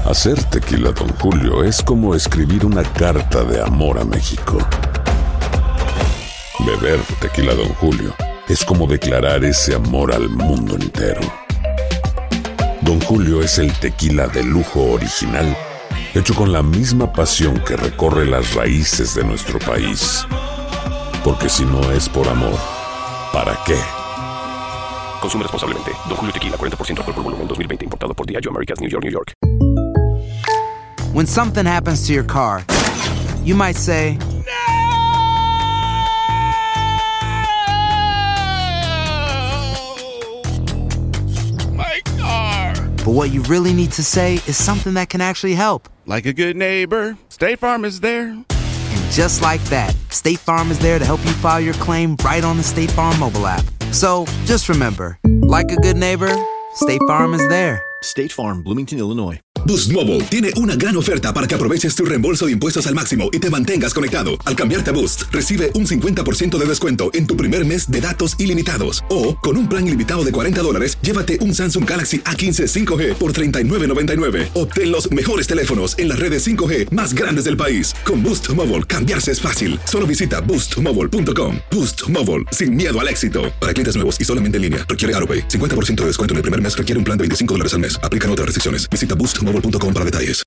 Hacer tequila Don Julio es como escribir una carta de amor a México. Beber tequila Don Julio es como declarar ese amor al mundo entero. Don Julio es el tequila de lujo original, hecho con la misma pasión que recorre las raíces de nuestro país. Porque si no es por amor, ¿para qué? Consume responsablemente. Don Julio Tequila, 40% alcohol por volumen, 2020. Importado por Diageo Americas, New York, New York. When something happens to your car, you might say, My car! but what you really need to say is something that can actually help. Like a good neighbor, State Farm is there. And just like that, State Farm is there to help you file your claim right on the State Farm mobile app. So just remember, like a good neighbor, State Farm is there. State Farm, Bloomington, Illinois. Boost Mobile tiene una gran oferta para que aproveches tu reembolso de impuestos al máximo y te mantengas conectado. Al cambiarte a Boost, recibe un 50% de descuento en tu primer mes de datos ilimitados. O, con un plan ilimitado de $40, llévate un Samsung Galaxy A15 5G por $39.99. Obtén los mejores teléfonos en las redes 5G más grandes del país. Con Boost Mobile, cambiarse es fácil. Solo visita boostmobile.com. Boost Mobile, sin miedo al éxito. Para clientes nuevos y solamente en línea, requiere AroPay. 50% de descuento en el primer mes requiere un plan de $25 al mes. Aplican otras restricciones. Visita boostmobile.com para detalles.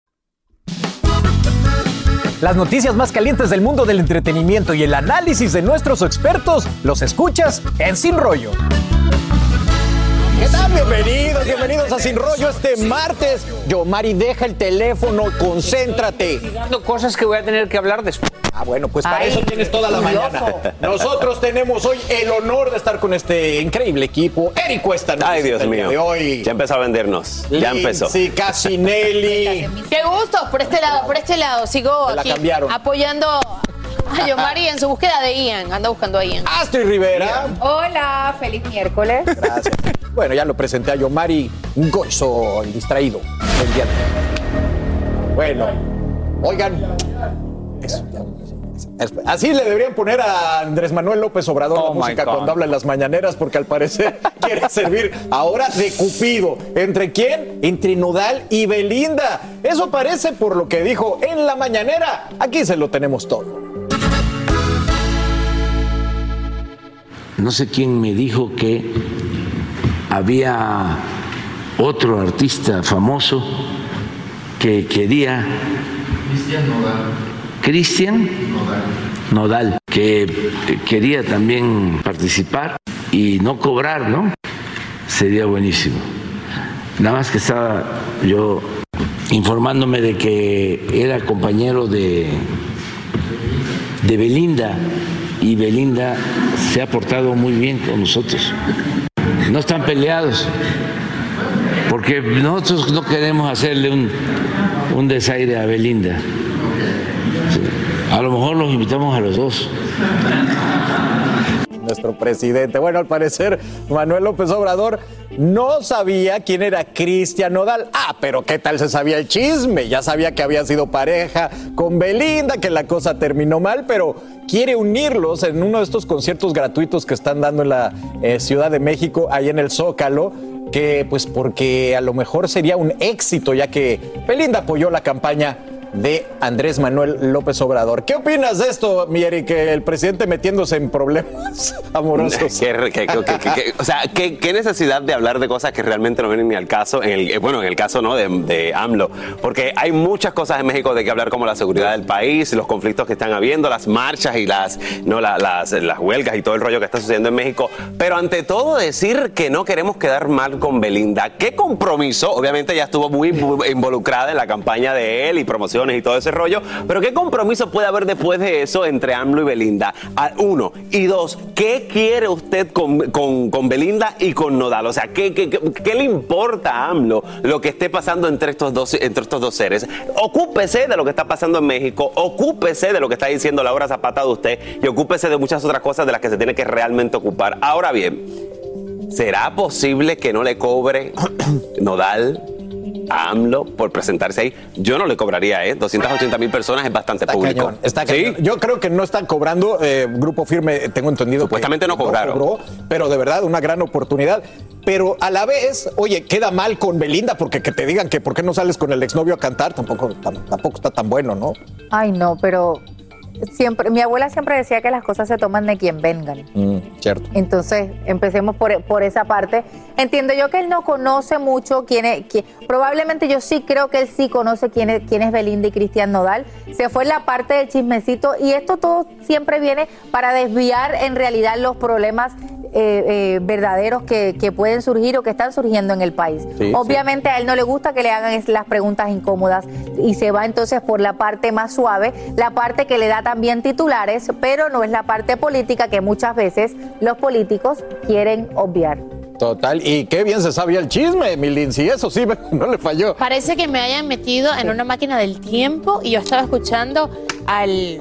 Las noticias más calientes del mundo del entretenimiento y el análisis de nuestros expertos los escuchas en Sin Rollo. ¿Qué tal? Bienvenidos a Sin Rollo este martes. Yomari, deja el teléfono, concéntrate. Cosas que voy a tener que hablar después. Ah, bueno, pues para eso tienes toda la mañana. Nosotros tenemos hoy el honor de estar con este increíble equipo. Eric Cuesta. Ay, Dios mío. De hoy. Ya empezó a vendernos. Ya empezó. Sí, Casinelli. Qué gusto, por este lado. Sigo aquí apoyando a Yomari en su búsqueda de Ian. Anda buscando a Ian. Astrid Rivera. Hola, feliz miércoles. Gracias. Bueno, ya lo presenté a Yomari Goizo, el distraído del día de hoy. Bueno, oigan. Así le deberían poner a Andrés Manuel López Obrador la música cuando habla en las mañaneras, porque al parecer quiere servir ahora de Cupido. ¿Entre quién? Entre Nodal y Belinda. Eso parece por lo que dijo en la mañanera. Aquí se lo tenemos todo. No sé quién me dijo que había otro artista famoso que quería... Cristian Nodal, que quería también participar y no cobrar, ¿no? Sería buenísimo. Nada más que estaba yo informándome de que era compañero de Belinda, y Belinda se ha portado muy bien con nosotros. No están peleados, porque nosotros no queremos hacerle un desaire a Belinda. A lo mejor los invitamos a los dos. Nuestro presidente. Bueno, al parecer, Manuel López Obrador no sabía quién era Cristian Nodal. Ah, pero ¿qué tal se sabía el chisme? Ya sabía que había sido pareja con Belinda, que la cosa terminó mal, pero quiere unirlos en uno de estos conciertos gratuitos que están dando en la Ciudad de México, ahí en el Zócalo, que pues porque a lo mejor sería un éxito, ya que Belinda apoyó la campaña de Andrés Manuel López Obrador. ¿Qué opinas de esto, mi Eric, que el presidente metiéndose en problemas amorosos? O sea, ¿qué necesidad de hablar de cosas que realmente no vienen ni al caso? En el caso no de AMLO, porque hay muchas cosas en México de que hablar, como la seguridad del país, los conflictos que están habiendo, las marchas y las huelgas y todo el rollo que está sucediendo en México. Pero ante todo, decir que no queremos quedar mal con Belinda. ¿Qué compromiso? Obviamente ella estuvo muy involucrada en la campaña de él y promoción y todo ese rollo, pero ¿qué compromiso puede haber después de eso entre AMLO y Belinda? Uno, y dos, ¿qué quiere usted con Belinda y con Nodal? O sea, ¿qué le importa a AMLO lo que esté pasando entre estos dos seres? Ocúpese de lo que está pasando en México, ocúpese de lo que está diciendo Laura Zapata de usted y ocúpese de muchas otras cosas de las que se tiene que realmente ocupar. Ahora bien, ¿será posible que no le cobre Nodal a AMLO por presentarse ahí. Yo no le cobraría, 280,000 personas es bastante está público. Cañón, está cañón. ¿Sí? Yo creo que no están cobrando, Grupo Firme, tengo entendido. Supuestamente no cobraron. Cobró, pero de verdad, una gran oportunidad. Pero a la vez, oye, queda mal con Belinda, porque que te digan que por qué no sales con el exnovio a cantar, tampoco está tan bueno, ¿no? Ay, no, pero siempre, mi abuela siempre decía que las cosas se toman de quien vengan. Cierto. Entonces, empecemos por esa parte. Entiendo yo que él no conoce mucho probablemente yo sí creo que él sí conoce quién es Belinda y Cristian Nodal. Se fue en la parte del chismecito y esto todo siempre viene para desviar en realidad los problemas verdaderos que pueden surgir o que están surgiendo en el país. Sí, obviamente a él no le gusta que le hagan las preguntas incómodas y se va entonces por la parte más suave, la parte que le da también titulares, pero no es la parte política que muchas veces los políticos quieren obviar. Total, y qué bien se sabía el chisme, mi Lindsay, eso sí, no le falló. Parece que me hayan metido en una máquina del tiempo y yo estaba escuchando al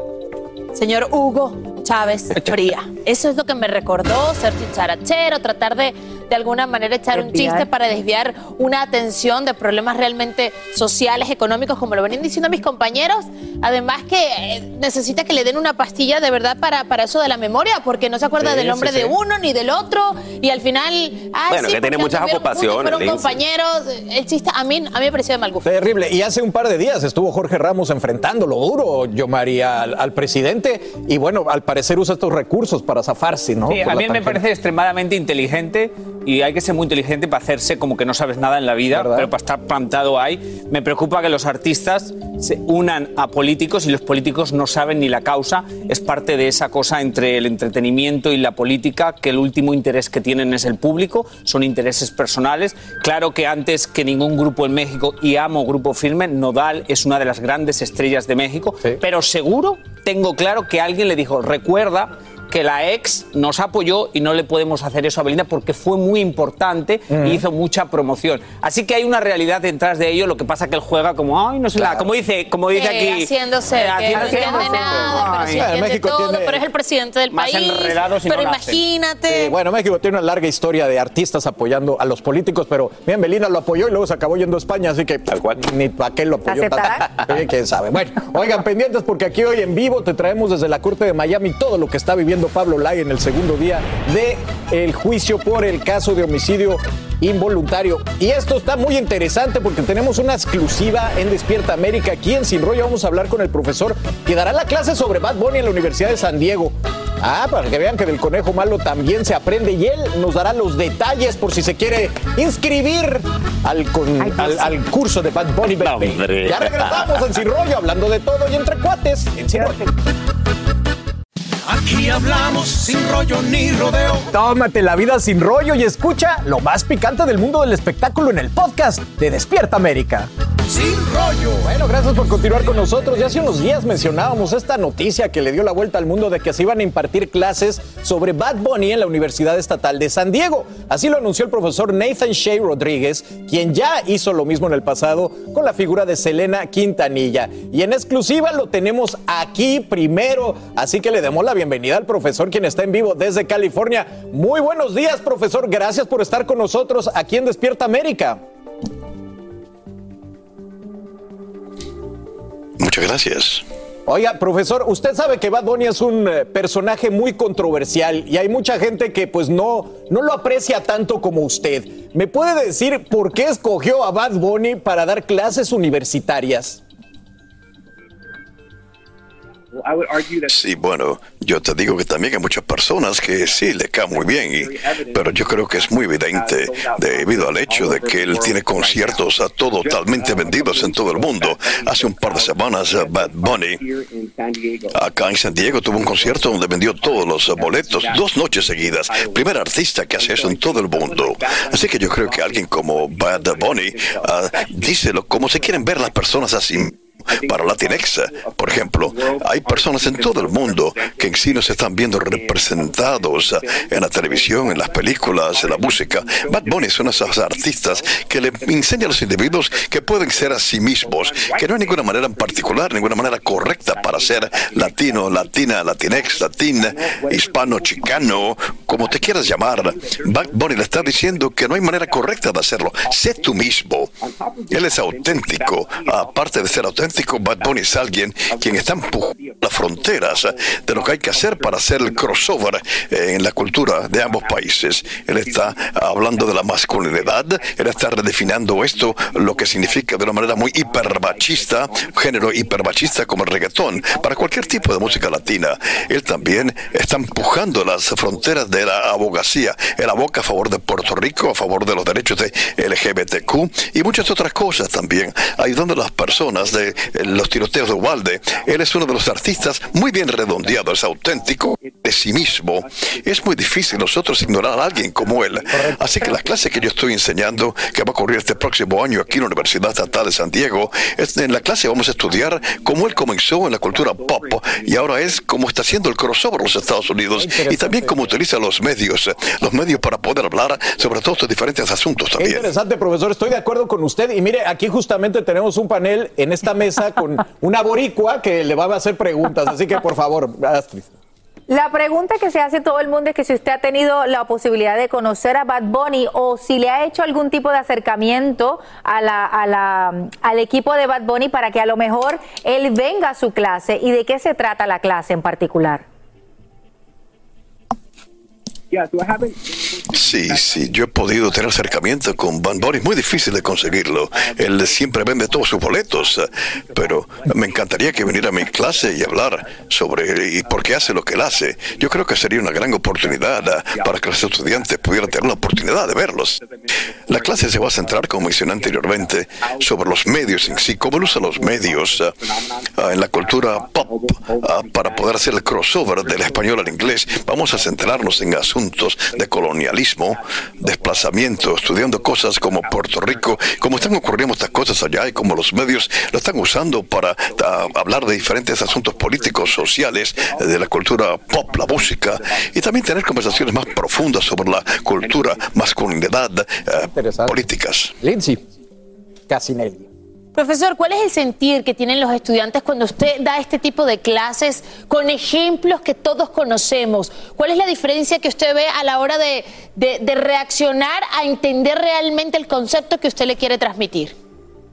señor Hugo Chávez Fría. Eso es lo que me recordó, ser chicharachero, tratar de alguna manera echar un chiste para desviar una atención de problemas realmente sociales, económicos, como lo venían diciendo mis compañeros. Además que necesita que le den una pastilla de verdad para eso de la memoria, porque no se acuerda del nombre de uno ni del otro, y al final... bueno, que tiene muchas ocupaciones. Fueron compañeros, el chiste a mí me pareció de mal gusto. Terrible, y hace un par de días estuvo Jorge Ramos enfrentándolo duro, Yomari, al presidente, y bueno, al parecer usa estos recursos para zafarse, ¿no? Sí, a mí me parece extremadamente inteligente, y hay que ser muy inteligente para hacerse como que no sabes nada en la vida, ¿verdad? Pero para estar plantado ahí. Me preocupa que los artistas se unan a políticos y los políticos no saben ni la causa. Es parte de esa cosa entre el entretenimiento y la política, que el último interés que tienen es el público, son intereses personales. Claro que antes que ningún grupo en México, y amo Grupo Firme, Nodal es una de las grandes estrellas de México, sí. Pero seguro, tengo claro que alguien le dijo, recuerda que la ex nos apoyó y no le podemos hacer eso a Belinda porque fue muy importante y hizo mucha promoción. Así que hay una realidad detrás de ello, lo que pasa que él juega como, ay, no sé, como dice aquí... Haciéndose, que no entiende nada, pero sí entiende todo, pero es el presidente del país, pero imagínate... bueno, México tiene una larga historia de artistas apoyando a los políticos, pero bien, Belinda lo apoyó y luego se acabó yendo a España, así que tal cual, ni para qué lo apoyó. ¿Quién sabe? Bueno, oigan, pendientes porque aquí hoy en vivo te traemos desde la Corte de Miami todo lo que está viviendo Pablo Lai en el segundo día del juicio por el caso de homicidio involuntario. Y esto está muy interesante porque tenemos una exclusiva en Despierta América. Aquí en Sin Rollo vamos a hablar con el profesor que dará la clase sobre Bad Bunny en la Universidad de San Diego. Para que vean que del conejo malo también se aprende, y él nos dará los detalles por si se quiere inscribir al curso de Bad Bunny. Ya regresamos en Sin Rollo hablando de todo y entre cuates en Sin Rollo. Aquí hablamos sin rollo ni rodeo. Tómate la vida sin rollo y escucha lo más picante del mundo del espectáculo en el podcast de Despierta América. Sin rollo. Bueno, gracias por continuar con nosotros. Ya hace unos días mencionábamos esta noticia que le dio la vuelta al mundo de que se iban a impartir clases sobre Bad Bunny en la Universidad Estatal de San Diego. Así lo anunció el profesor Nathan Shea Rodríguez, quien ya hizo lo mismo en el pasado con la figura de Selena Quintanilla. Y en exclusiva lo tenemos aquí primero, así que le demos la bienvenida al profesor, quien está en vivo desde California. Muy buenos días, profesor. Gracias por estar con nosotros aquí en Despierta América. Muchas gracias. Oiga, profesor, usted sabe que Bad Bunny es un personaje muy controversial y hay mucha gente que pues no lo aprecia tanto como usted. ¿Me puede decir por qué escogió a Bad Bunny para dar clases universitarias? Sí, bueno, yo te digo que también hay muchas personas que sí le caen muy bien, pero yo creo que es muy evidente debido al hecho de que él tiene conciertos totalmente vendidos en todo el mundo. Hace un par de semanas Bad Bunny acá en San Diego tuvo un concierto donde vendió todos los boletos 2 noches seguidas. Primer artista que hace eso en todo el mundo. Así que yo creo que alguien como Bad Bunny dice como se quieren ver las personas así. para Latinx. Por ejemplo, hay personas en todo el mundo que en sí no se están viendo representados en la televisión, en las películas, en la música. Bad Bunny es uno de esos artistas que le enseña a los individuos que pueden ser a sí mismos, que no hay ninguna manera en particular, ninguna manera correcta para ser latino, latina, latinx, latín, hispano, chicano, como te quieras llamar. Bad Bunny le está diciendo que no hay manera correcta de hacerlo. Sé tú mismo. Él es auténtico. Aparte de ser auténtico, Bad Bunny es alguien quien está empujando las fronteras de lo que hay que hacer para hacer el crossover en la cultura de ambos países. Él está hablando de la masculinidad, él está redefiniendo esto, lo que significa de una manera muy hipermachista, género hipermachista como el reggaetón, para cualquier tipo de música latina. Él también está empujando las fronteras de la abogacía. Él aboca a favor de Puerto Rico, a favor de los derechos de LGBTQ y muchas otras cosas también, ayudando a las personas de los tiroteos de Uvalde. Él es uno de los artistas muy bien redondeado, es auténtico de sí mismo. Es muy difícil nosotros ignorar a alguien como él. Así que la clase que yo estoy enseñando, que va a ocurrir este próximo año aquí en la Universidad Estatal de San Diego, en la clase vamos a estudiar cómo él comenzó en la cultura pop y ahora es cómo está haciendo el crossover en los Estados Unidos y también cómo utiliza los medios para poder hablar sobre todos estos diferentes asuntos también. Qué interesante, profesor. Estoy de acuerdo con usted. Y mire, aquí justamente tenemos un panel en esta mesa con una boricua que le va a hacer preguntas. Así que, por favor, Astrid. La pregunta que se hace todo el mundo es que si usted ha tenido la posibilidad de conocer a Bad Bunny o si le ha hecho algún tipo de acercamiento al equipo de Bad Bunny para que a lo mejor él venga a su clase. ¿Y de qué se trata la clase en particular? Sí, yo he podido tener acercamiento con Bad Bunny, es muy difícil de conseguirlo. Él siempre vende todos sus boletos, pero me encantaría que viniera a mi clase y hablar sobre y por qué hace lo que él hace. Yo creo que sería una gran oportunidad para que los estudiantes pudieran tener la oportunidad de verlos. La clase se va a centrar, como mencioné anteriormente, sobre los medios en sí, cómo él usa los medios en la cultura pop para poder hacer el crossover del español al inglés. Vamos a centrarnos en asuntos de colonialismo, desplazamiento, estudiando cosas como Puerto Rico, cómo están ocurriendo estas cosas allá y cómo los medios lo están usando para hablar de diferentes asuntos políticos, sociales, de la cultura pop, la música, y también tener conversaciones más profundas sobre la cultura, masculinidad, políticas. Lindsay Casinelli. Profesor, ¿cuál es el sentir que tienen los estudiantes cuando usted da este tipo de clases con ejemplos que todos conocemos? ¿Cuál es la diferencia que usted ve a la hora de reaccionar a entender realmente el concepto que usted le quiere transmitir?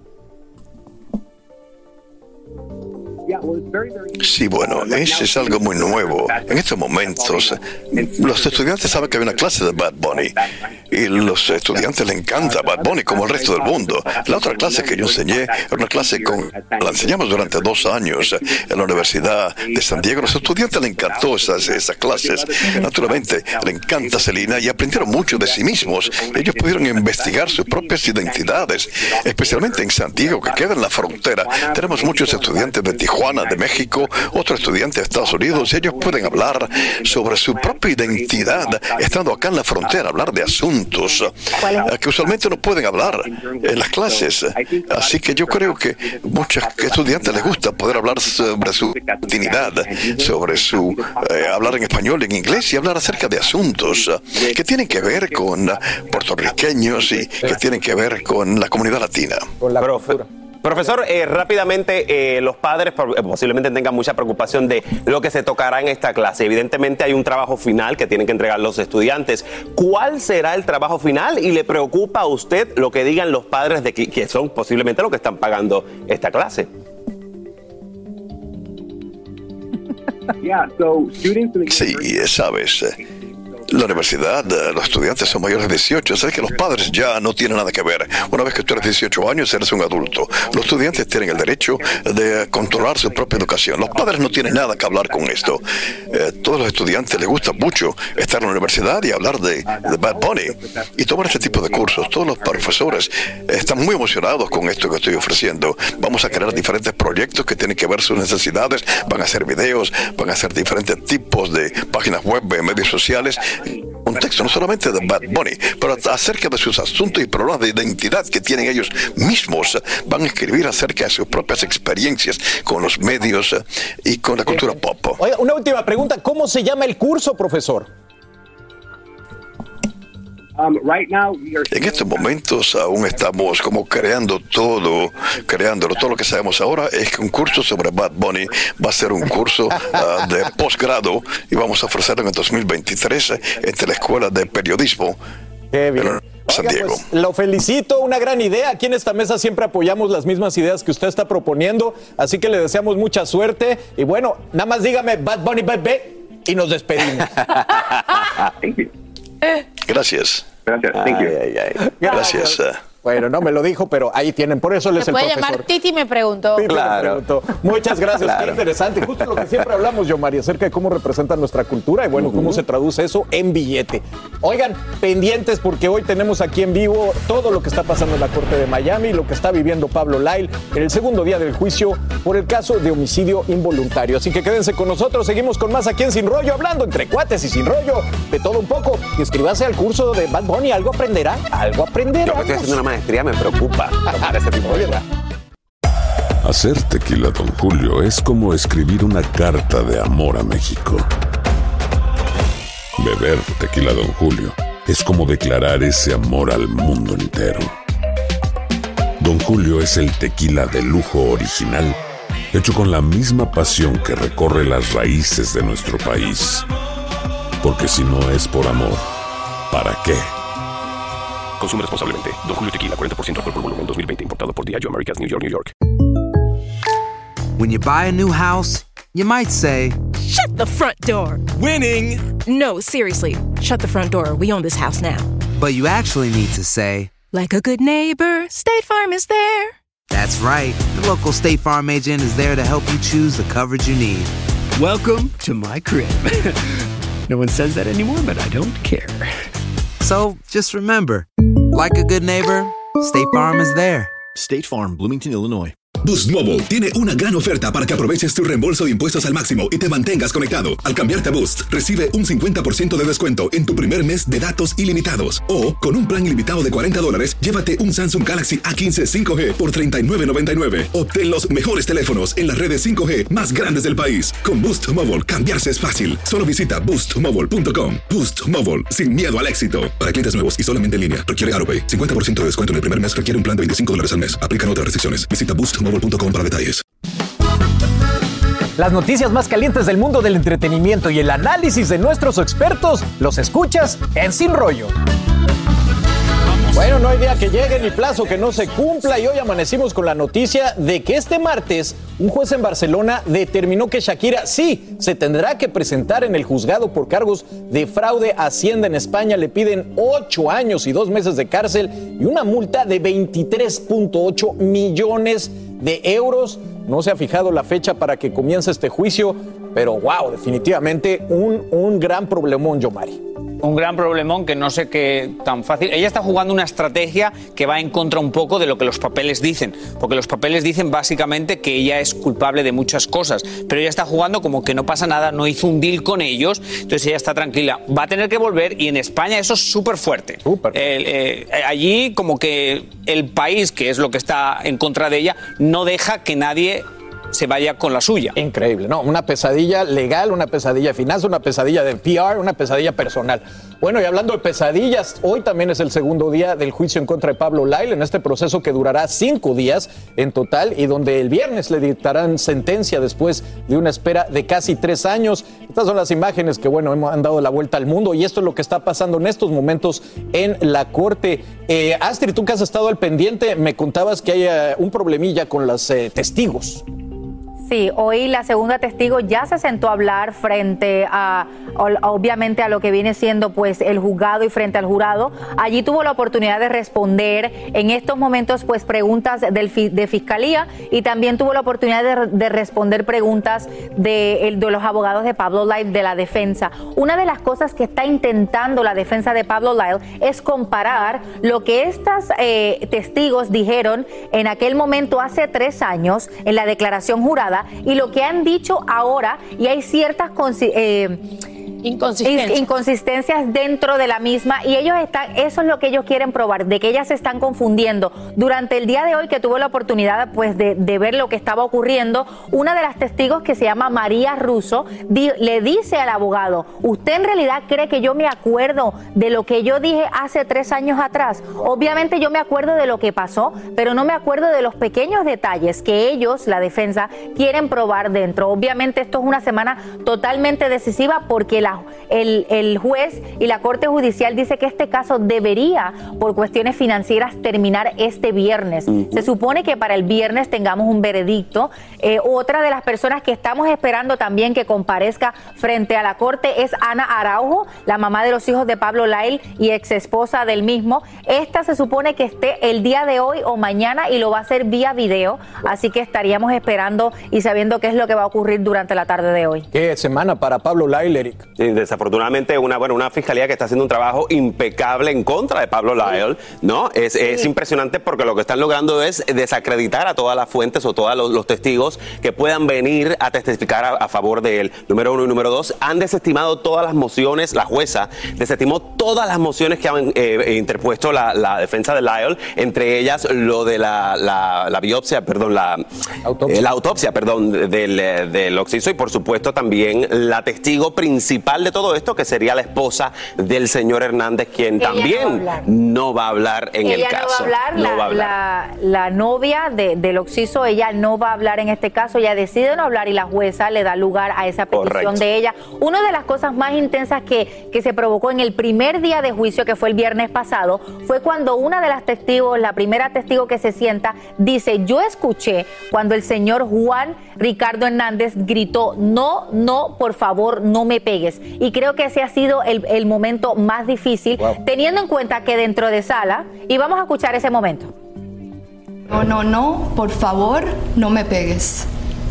Sí, bueno, eso es algo muy nuevo. En estos momentos, los estudiantes saben que hay una clase de Bad Bunny y los estudiantes les encanta Bad Bunny como el resto del mundo. La otra clase que yo enseñé era una clase la enseñamos durante 2 años en la Universidad de San Diego. Los estudiantes les encantó esas clases. Naturalmente, le encanta Selena y aprendieron mucho de sí mismos. Ellos pudieron investigar sus propias identidades, especialmente en San Diego, que queda en la frontera. Tenemos muchos estudiantes de Tijuana, de México, otros estudiantes de Estados Unidos, y ellos pueden hablar sobre su propia identidad estando acá en la frontera, hablar de asuntos que usualmente no pueden hablar en las clases. Así que yo creo que muchos estudiantes les gusta poder hablar sobre su identidad, sobre su hablar en español, en inglés y hablar acerca de asuntos que tienen que ver con puertorriqueños y que tienen que ver con la comunidad latina. Con la cultura. Profesor, rápidamente, los padres posiblemente tengan mucha preocupación de lo que se tocará en esta clase. Evidentemente hay un trabajo final que tienen que entregar los estudiantes. ¿Cuál será el trabajo final? ¿Y le preocupa a usted lo que digan los padres de que son posiblemente los que están pagando esta clase? Sí, sabes. La universidad, los estudiantes son mayores de 18, así que los padres ya no tienen nada que ver. Una vez que tú eres 18 años, eres un adulto. Los estudiantes tienen el derecho de controlar su propia educación. Los padres no tienen nada que hablar con esto. Todos los estudiantes les gusta mucho estar en la universidad y hablar de Bad Bunny y tomar este tipo de cursos. Todos los profesores están muy emocionados con esto que estoy ofreciendo. Vamos a crear diferentes proyectos que tienen que ver sus necesidades. Van a hacer videos, van a hacer diferentes tipos de páginas web, medios sociales, contexto, no solamente de Bad Bunny, pero acerca de sus asuntos y problemas de identidad que tienen ellos mismos. Van a escribir acerca de sus propias experiencias con los medios y con la cultura pop. Oiga, una última pregunta. ¿Cómo se llama el curso, profesor? En estos momentos aún estamos como creándolo. Todo lo que sabemos ahora es que un curso sobre Bad Bunny va a ser un curso de posgrado y vamos a ofrecerlo en el 2023 entre la Escuela de Periodismo. Qué bien. San Diego. Pues, lo felicito, una gran idea. Aquí en esta mesa siempre apoyamos las mismas ideas que usted está proponiendo, así que le deseamos mucha suerte. Y bueno, nada más dígame Bad Bunny, bebé, y nos despedimos. Gracias. Gracias. Thank you. Gracias. Bueno, no me lo dijo, pero ahí tienen. Por eso él es el profesor. Se puede llamar Titi, me preguntó. Titi me preguntó. Muchas gracias. Claro. Qué interesante. Justo lo que siempre hablamos, Yomari, acerca de cómo representa nuestra cultura y bueno, cómo se traduce eso en billete. Oigan, pendientes porque hoy tenemos aquí en vivo todo lo que está pasando en la Corte de Miami, lo que está viviendo Pablo Lyle en el segundo día del juicio por el caso de homicidio involuntario. Así que quédense con nosotros. Seguimos con más aquí en Sin Rollo, hablando entre cuates y sin rollo de todo un poco. Inscríbase al curso de Bad Bunny. ¿Algo aprenderá? Algo aprenderá. Yo que estoy haciendo una maestría me preocupa tomar ese tipo de cosas. Hacer tequila Don Julio es como escribir una carta de amor a México. Beber tequila Don Julio es como declarar ese amor al mundo entero. Don Julio es el tequila de lujo original, hecho con la misma pasión que recorre las raíces de nuestro país. Porque si no es por amor, ¿para qué? Consume responsablemente. Don Julio Tequila, 40% alcohol por volumen, 2020. Importado por Diageo Americas, New York, New York. When you buy a new house, you might say, "Shut the front door." Winning. No, seriously. Shut the front door. We own this house now. But you actually need to say, like a good neighbor, State Farm is there. That's right. The local State Farm agent is there to help you choose the coverage you need. Welcome to my crib. No one says that anymore, but I don't care. So, just remember, like a good neighbor, State Farm is there. State Farm, Bloomington, Illinois. Boost Mobile tiene una gran oferta para que aproveches tu reembolso de impuestos al máximo y te mantengas conectado. Al cambiarte a Boost, recibe un 50% de descuento en tu primer mes de datos ilimitados. O, con un plan ilimitado de $40, llévate un Samsung Galaxy A15 5G por $39.99. Obtén los mejores teléfonos en las redes 5G más grandes del país. Con Boost Mobile, cambiarse es fácil. Solo visita boostmobile.com. Boost Mobile, sin miedo al éxito. Para clientes nuevos y solamente en línea, requiere AutoPay. 50% de descuento en el primer mes requiere un plan de $25 al mes. Aplican otras restricciones. Visita boostmobile.com para detalles. Las noticias más calientes del mundo del entretenimiento y el análisis de nuestros expertos los escuchas en Sin Rollo. Bueno, no hay día que llegue ni plazo que no se cumpla y hoy amanecimos con la noticia de que este martes un juez en Barcelona determinó que Shakira sí se tendrá que presentar en el juzgado por cargos de fraude a Hacienda en España. Le piden 8 años y 2 meses de cárcel y una multa de 23.8 millones de euros. No se ha fijado la fecha para que comience este juicio, pero wow, definitivamente un gran problemón, Yomari. Un gran problemón que no sé qué tan fácil. Ella está jugando una estrategia que va en contra un poco de lo que los papeles dicen, porque los papeles dicen básicamente que ella es culpable de muchas cosas, pero ella está jugando como que no pasa nada, no hizo un deal con ellos, entonces ella está tranquila. Va a tener que volver y en España eso es súper fuerte. Allí como que el país, que es lo que está en contra de ella, no deja que nadie se vaya con la suya. Increíble, ¿no? Una pesadilla legal, una pesadilla de finanzas, una pesadilla de PR, una pesadilla personal. Bueno, y hablando de pesadillas, hoy también es el segundo día del juicio en contra de Pablo Lyle, en este proceso que durará 5 días en total y donde el viernes le dictarán sentencia después de una espera de casi 3 años. Estas son las imágenes que, bueno, han dado la vuelta al mundo y esto es lo que está pasando en estos momentos en la corte. Astrid, tú que has estado al pendiente, me contabas que hay un problemilla con los testigos. Sí, hoy la segunda testigo ya se sentó a hablar frente a, obviamente, a lo que viene siendo pues el juzgado y frente al jurado. Allí tuvo la oportunidad de responder en estos momentos pues preguntas de fiscalía y también tuvo la oportunidad de responder preguntas de los abogados de Pablo Lyle de la defensa. Una de las cosas que está intentando la defensa de Pablo Lyle es comparar lo que estas testigos dijeron en aquel momento hace 3 años en la declaración jurada y lo que han dicho ahora, y hay ciertas inconsistencias dentro de la misma, y ellos están, eso es lo que ellos quieren probar, de que ellas se están confundiendo. Durante el día de hoy, que tuve la oportunidad pues de ver lo que estaba ocurriendo, una de las testigos, que se llama María Russo, le dice al abogado: ¿usted en realidad cree que yo me acuerdo de lo que yo dije hace 3 años atrás? Obviamente yo me acuerdo de lo que pasó, pero no me acuerdo de los pequeños detalles que ellos, la defensa, quieren probar dentro. Obviamente esto es una semana totalmente decisiva, porque el juez y la Corte Judicial dice que este caso debería, por cuestiones financieras, terminar este viernes. Se supone que para el viernes tengamos un veredicto. Otra de las personas que estamos esperando también que comparezca frente a la Corte es Ana Araujo, la mamá de los hijos de Pablo Lyle y ex esposa del mismo. Esta se supone que esté el día de hoy o mañana, y lo va a hacer vía video, así que estaríamos esperando y sabiendo qué es lo que va a ocurrir durante la tarde de hoy. ¿Qué semana para Pablo Lyle, Eric? Sí, desafortunadamente una fiscalía que está haciendo un trabajo impecable en contra de Pablo Lyle, ¿no? Es impresionante, porque lo que están logrando es desacreditar a todas las fuentes o todos los testigos que puedan venir a testificar a favor de él. Número 1 y número 2, han desestimado todas las mociones. La jueza desestimó todas las mociones que han interpuesto la defensa de Lyle, entre ellas lo de la biopsia, perdón, la autopsia, del occiso, y por supuesto también la testigo principal de todo esto, que sería la esposa del señor Hernández, quien ella también no va a hablar en el caso. No va a hablar. La novia del occiso, ella no va a hablar en este caso. Ella decide no hablar, y la jueza le da lugar a esa petición de ella. Una de las cosas más intensas que se provocó en el primer día de juicio, que fue el viernes pasado, fue cuando una de las testigos, la primera testigo que se sienta, dice: yo escuché cuando el señor Juan Ricardo Hernández gritó: no, no, por favor, no me pegues. Y creo que ese ha sido el momento más difícil, teniendo en cuenta que dentro de sala, y vamos a escuchar ese momento. No, no, no, por favor, no me pegues.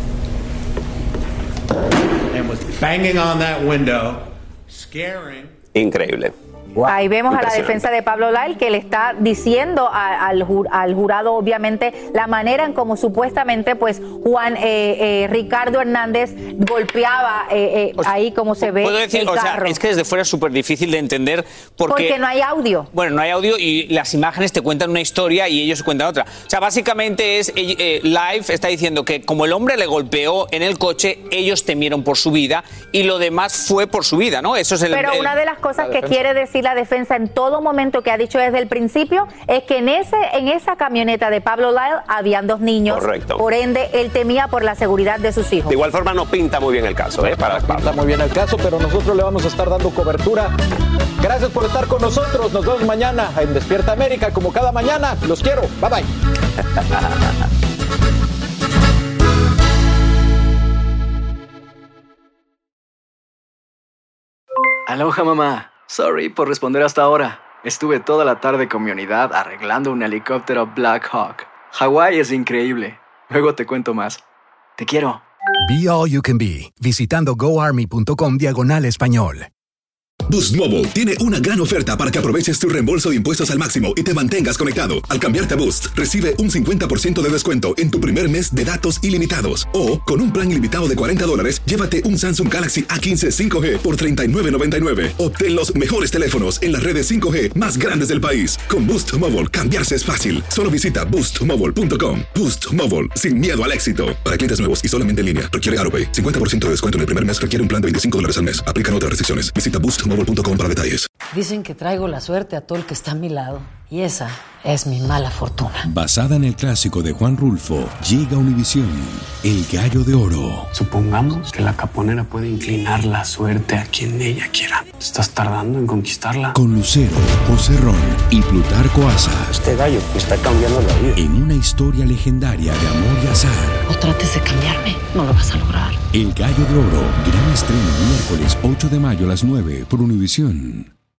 And was banging on that window, scaring. Increíble. Ahí vemos a la defensa de Pablo Lyle, que le está diciendo al jurado, obviamente, la manera en cómo supuestamente pues Juan Ricardo Hernández golpeaba ahí, como se ve. Puedo decir, el carro. es que desde fuera es súper difícil de entender porque no hay audio. Bueno, no hay audio, y las imágenes te cuentan una historia y ellos cuentan otra. O sea, básicamente es Live está diciendo que como el hombre le golpeó en el coche, ellos temieron por su vida, y lo demás fue por su vida, ¿no? Eso es Pero una de las cosas que quiere decir la defensa en todo momento, que ha dicho desde el principio, es que en esa camioneta de Pablo Lyle habían 2 niños. Correcto. Por ende, él temía por la seguridad de sus hijos. De igual forma, no pinta muy bien el caso, para Pablo. Pinta muy bien el caso, pero nosotros le vamos a estar dando cobertura. Gracias por estar con nosotros. Nos vemos mañana en Despierta América, como cada mañana. Los quiero. Bye bye. Aloha, mamá. Sorry por responder hasta ahora. Estuve toda la tarde con mi unidad arreglando un helicóptero Black Hawk. Hawái es increíble. Luego te cuento más. Te quiero. Be All You Can Be, visitando goarmy.com/español. Boost Mobile tiene una gran oferta para que aproveches tu reembolso de impuestos al máximo y te mantengas conectado. Al cambiarte a Boost, recibe un 50% de descuento en tu primer mes de datos ilimitados. O, con un plan ilimitado de $40, llévate un Samsung Galaxy A15 5G por $39.99. Obtén los mejores teléfonos en las redes 5G más grandes del país. Con Boost Mobile, cambiarse es fácil. Solo visita boostmobile.com. Boost Mobile, sin miedo al éxito. Para clientes nuevos y solamente en línea, requiere AutoPay. 50% de descuento en el primer mes requiere un plan de $25 al mes. Aplican otras restricciones. Visita boostmobile.com para detalles. Dicen que traigo la suerte a todo el que está a mi lado. Y esa es mi mala fortuna. Basada en el clásico de Juan Rulfo, llega Univisión, El Gallo de Oro. Supongamos que la caponera puede inclinar la suerte a quien ella quiera. ¿Estás tardando en conquistarla? Con Lucero, José Ron y Plutarco Asa. Este gallo me está cambiando la vida. En una historia legendaria de amor y azar. No trates de cambiarme, no lo vas a lograr. El Gallo de Oro, gran estreno miércoles 8 de mayo a las 9 por Univisión.